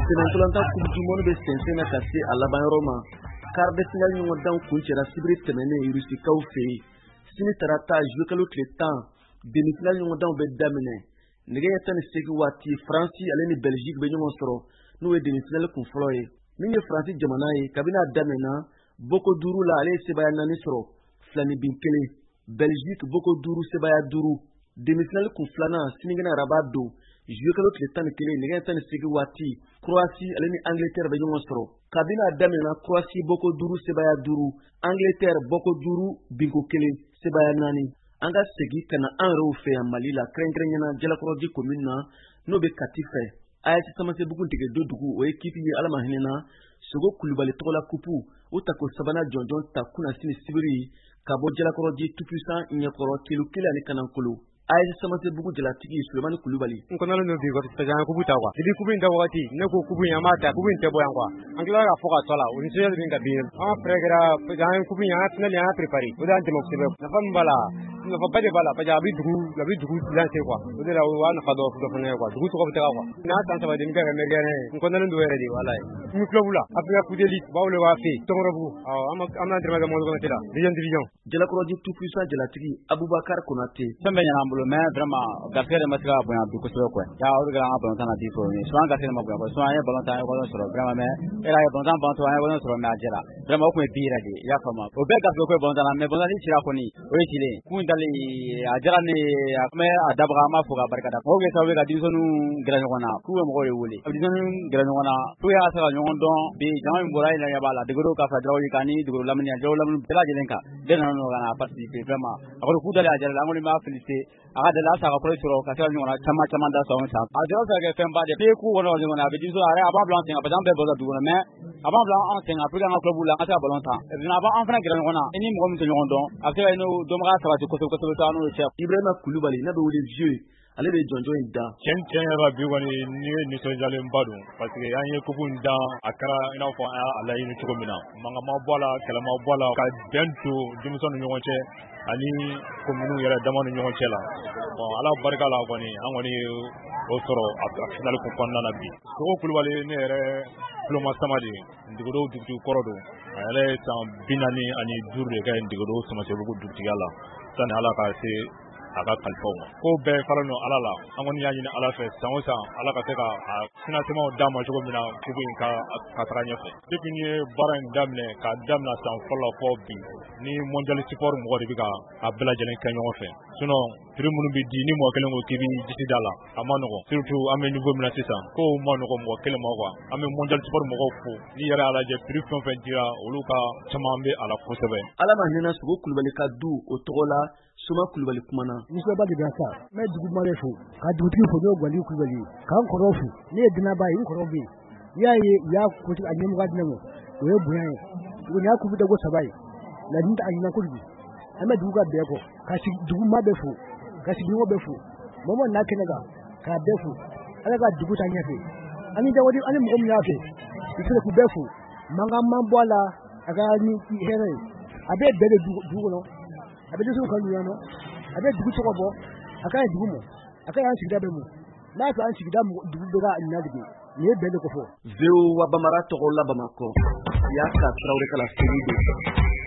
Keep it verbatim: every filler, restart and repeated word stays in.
Senatolanta Coupe du Monde bɛ sɛnsɛn na ka se a laban ma. Quart de finale ɲɔgɔndan kun cɛla sibiri tɛmɛnen Rusikaw fɛ yen. Sini tarata juillet kalo tile tan demi-finale ɲɔgɔndanw bɛ daminɛ. Nɛgɛ ɲɛ tan ni seegin waati Faransi ale ni Belgique bɛ ɲɔgɔn sɔrɔ n'o ye demi-finale kun fɔlɔ ye. Min ye Faransi jamana ye kabini a daminɛna boko duuru la ale ye sebaya naani sɔrɔ fila ni bin kelen. Belgique boko duuru sebaya duuru. Demi-finale kun filanan sinikɛnɛ araba don juillet kalo tile tan ni kelen nɛgɛ tan ni seegin waati Croatie ale ni Angleterre bɛ ɲɔgɔn sɔrɔ. Kabini a daminɛna Croatie boko duuru sebaya duuru, Angleterre boko duuru binko kelen sebaya naani. An ka segin ka na an yɛrɛw fɛ yan Mali la kɛrɛnkɛrɛnyana Jalakɔrɔji commune na n'o bɛ Kati fɛ. A S Samasebugu Degdo dugu o équipe ye Ala ma hinɛna Sogo Kulubali tɔgɔla kupu o tako sabanan jɔnjɔn ta kunna sini sibiri ka bɔ Jalakɔrɔji tout puissant ɲɛkɔrɔ kilo kelen ani Kanankolo. A S Samasebugu jalatigi Sulemani Kulubali. N kɔnɔlen don bi parce que an kubu ta quoi. Depuis kubu in ta wagati ne ko kubu in an b'a ta kubu in tɛ bɔ yan quoi. An tilala ka fɔ ka to la o ni sɛbɛn min ka bin. An fɛrɛ kɛra an kubu in an finale an préparé. O de an tɛmɛ kosɛbɛ. Nafa min b'a la nafa ba de b'a la parce que a bɛ dugu a bɛ dugu lancer quoi. O de la o b'a nafa dɔ dɔ fana ye quoi. Dugu tɔgɔ bɛ taga quoi. N'a san saba de min kɛ ka mɛn gɛrɛ n kɔnɔlen don yɛrɛ de wala ye. N club la Africa Coupe d'Élite baw le b'a fɛ Tɔngɔrɔbugu. Awɔ an an n'an tɛmɛ ka mɔni kɔnɔ la. Deuxième division. Jalakɔrɔji tout puissant jalatigi Abubakar Konate. Fɛn bɛ ɲɛna an bolo mais vraiment gafere ma se ka bonya bi kosɛbɛ quoi. Ya o de ka an ka balontan na bi fɔ ni souvent gafere ma bonya quoi. Souvent an ye balontan an ye balon sɔrɔ vraiment mais era ye balontan banto an ye balon sɔrɔ mais a jɛra. Vraiment o kun ye bi yɛrɛ de i y'a faamu. O bɛɛ gafere ko ye balontan na mais balontan ni cira kɔni o ye cilen. Kun dali a jɛra ne a kun bɛ a dabaga an b'a fɔ ka barikada. Mɔgɔw bɛ sababu ka denmisɛnninw gɛrɛ ɲɔgɔn na k'u bɛ mɔgɔw de wele. A bɛ denmisɛnninw gɛrɛ ɲɔgɔn na pour que a ka se ka ɲɔgɔn dɔn bi jama min bɔra yen ɲɛ b'a la Degero ka fara Jaraw kan ni Degero Lamini Jaraw Lamini bɛɛ lajɛlen kan. Bɛɛ nana ɲɔgɔn kan a participer vraiment. A kɔni k'u dali a jɛra an kɔni b'a féliciter. A ka deli a sa ka kɔlɔsi sɔrɔ ka se ka ɲɔgɔn caman caman da sɔn sa. A jɛra se ka kɛ fɛn ba de ye. K'u kɔnɔ ɲɔgɔn na a bɛ denmisɛnw a b'a bila an sen kan parce que an bɛɛ bɔra dugu kɔnɔ mais a b'a bila an sen kan pour que an ka club la an ka se ka ballon tan. Et puis a b'an fana gɛrɛ ɲɔgɔn na. I ni mɔgɔ min tɛ ɲɔgɔn dɔn a bɛ se ka n'o dɔnbaga sabati kosɛbɛ kosɛbɛ sa n'o ye chef. Ibrahima Kulubali n'a bɛ wele vieux ale bɛ jɔnjɔn in da. Tiɲɛ tiɲɛ yɛrɛ la bi kɔni ni ye nisɔndiyalenba don parce que an ye kupu in dan a kɛra i n'a fɔ an y'a laɲini cogo min na. Mankan ma bɔ a la kɛlɛ ma bɔ a la ka bɛn don denmisɛnw ni ɲɔgɔn cɛ ani kominiw yɛrɛ dama ni ɲɔgɔn cɛ la. Bon ala barika la kɔni an kɔni ye o sɔrɔ a finale kun kɔnɔna na bi. Sogo Kulubali ne yɛrɛ tuloma sama de Degero dugutigi kɔrɔ don. A yɛrɛ ye san bi naani ani duuru de kɛ Degero Samasebugu dugutigiya la sani ala ka se a ka kalifaw ma. Ko bɛɛ fara ɲɔgɔn ala la an kɔni y'a ɲini ala fɛ san o san ala ka se ka financement d'a ma cogo min na kubu in ka ka taga ɲɛfɛ. Depuis ni ye baara in daminɛ k'a daminɛ san fɔlɔ fɔ bi ni mondial support mɔgɔ de bɛ ka a bɛɛ lajɛlen kɛ ɲɔgɔn fɛ. Sinon prix minnu bɛ di ni mɔgɔ kelen ko k'i b'i disi da la a ma nɔgɔn surtout an bɛ niveau min na sisan ko ma nɔgɔn mɔgɔ kelen ma quoi. An bɛ mondial support mɔgɔw fo ni yɛrɛ y'a lajɛ prix fɛn fɛn dira olu ka caman bɛ a la kosɛbɛ. Ala ma hinɛna Sogo Kulubali ka du o tɔgɔ la Suma Kulubali kumana. Nisɔnba de bɛ sa n bɛ dugumare fo ka dugutigi fo n'o Gwali Kulubali k'an kɔrɔw fo ne ye Dinaba ye n kɔrɔw bɛ yen n'i y'a ye u y'a kuntigi a ɲɛmɔgɔ di ne ma o ye bonya ye tuguni y'a kubu dago saba ye laɲini a ɲinan kojugu an bɛ dugu ka bɛɛ kɔ ka sigi duguma bɛ fo ka sigiɲɔgɔn bɛ fo mɔgɔ n'a kɛnɛ kan k'a bɛɛ fo ala ka dugu ta ɲɛfɛ ani jawadi ani mɔgɔ min y'a fɛ i sera k'u bɛɛ fo mankan man bɔ a la a ka ni hɛrɛ ye a bɛ bɛɛ de dugu kɔnɔ a bɛ denmisɛnw ka ɲɔgɔn a bɛ dugu tɔgɔ bɔ a ka ɲi dugu mɔ a ka y'an sigida bɛ mun n'a sɔrɔ an sigida dugu bɛ ka ɲadege nin ye bɛɛ de ko fɔ. Zéro wa Bamara tɔgɔ la Bamakɔ y'a ka Tarawele kala seri de.